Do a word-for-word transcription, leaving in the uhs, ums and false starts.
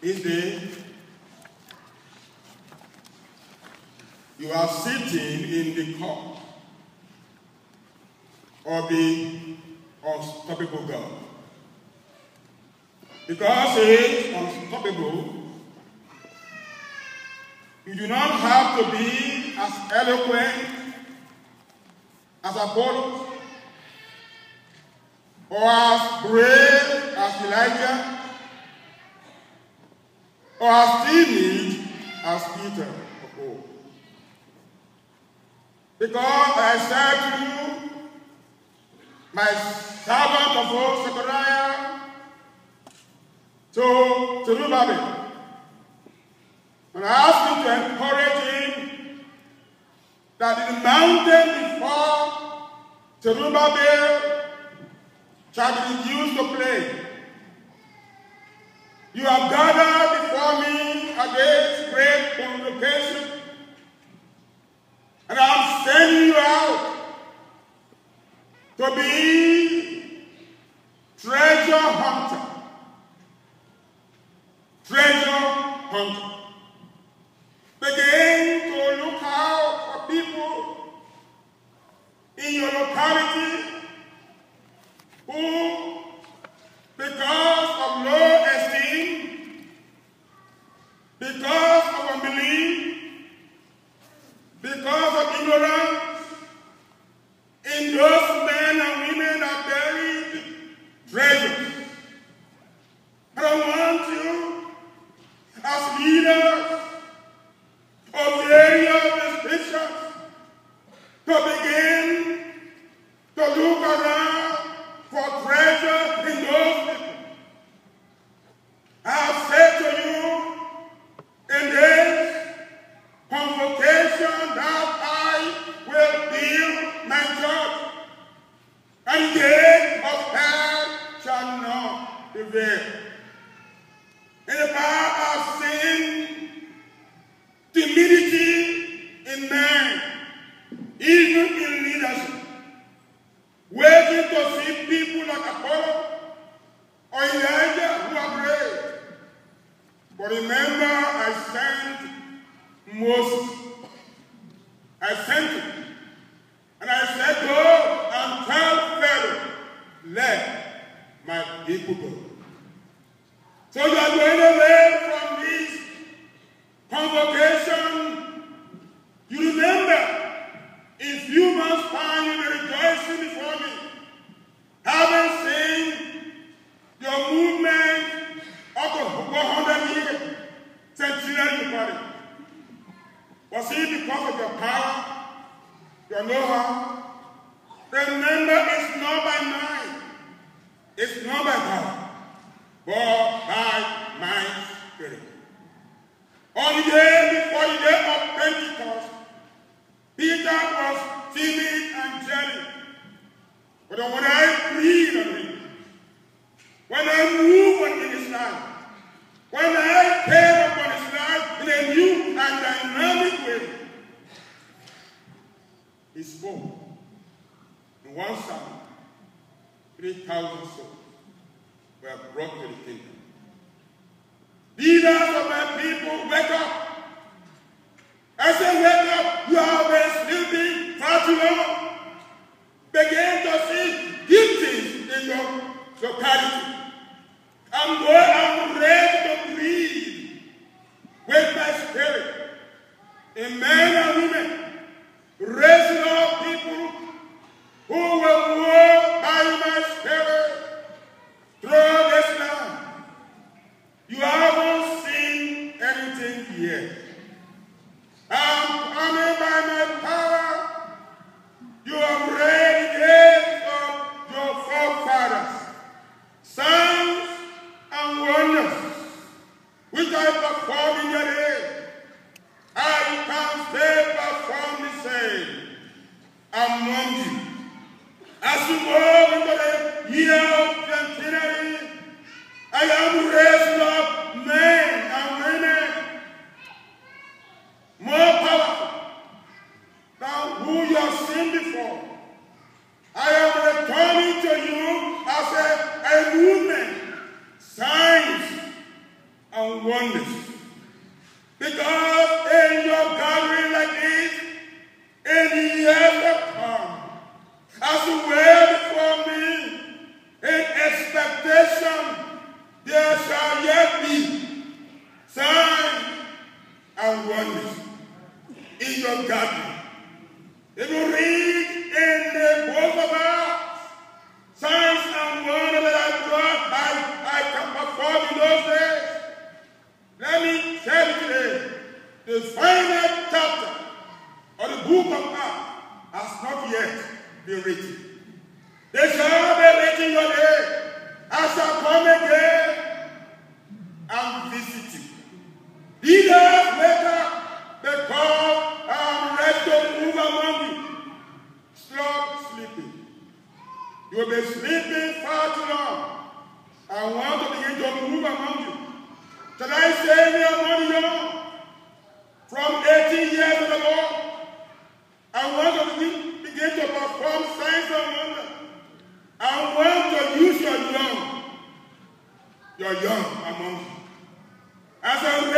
This day, you are sitting in the court of the unstoppable God. Because he is unstoppable, you do not have to be as eloquent as Apollos or as brave as Elijah or as timid as Peter of old. Because I said to you, my servant of old, Zechariah, to Zerubbabel, and I asked him to encourage him that the mountain before Zerubbabel shall be reduced to plain. You have gathered before me against great convocation, and I'm sending you out to be treasure hunter. Treasure hunter. Begin to look out for people in your locality who, because of low esteem, because of unbelief, because of ignorance, in those men and women are buried treasures. But I want you, as leaders of various bishops, to begin to look around for treasure in those people. I have said to you in this convocation that I will build my church, and the gate of hell shall not prevail. In the past, I've seen timidity in men, even in leadership, waiting to see people like Apollo or Elijah who are brave. But remember, I sent Moses. I sent him. And I said, go and tell Pharaoh, let my people go. So you are going away from this convocation. You remember, in few months' time, you will rejoicing before me, having seen your movement up to one hundred years, centenary party. Was it because of your power, your know-how? Remember, it's not by might, it's not by power, but by my spirit. On the day before the day of Pentecost, Peter was timid and jelly. But when I breathe on him, when I move on his life, when I came upon his life in a new and dynamic way, he spoke. In one sermon, three thousand souls were brought to the kingdom. Leaders of my people, wake up. I say, wake up. You have been sleeping far too long. Begin to see giftings in your locality. I'm going, I'm ready to breathe with my spirit in men and women, raising up people who will walk by my spirit through this land. You haven't seen anything yet. I want to begin to move among you. Shall I say me among you? From eighteen years to the Lord, I want to begin, begin to perform signs and wonders. I want to use your young, your young among you. As a